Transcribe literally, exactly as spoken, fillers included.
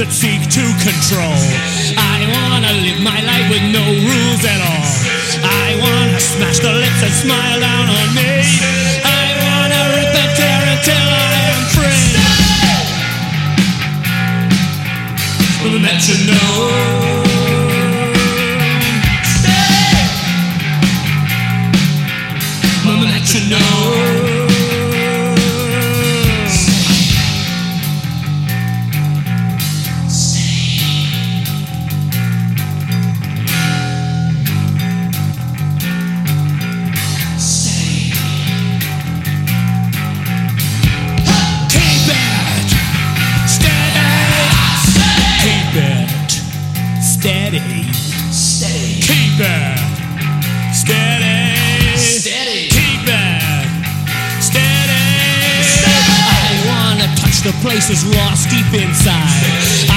that seek to control. I wanna live my life with no rules at all. I wanna smash the lips and smile down on me. I wanna rip and tear until I am free. The metronome. The metronome. Steady, steady, keep it steady, steady, keep it steady, steady. I wanna touch the places lost deep inside.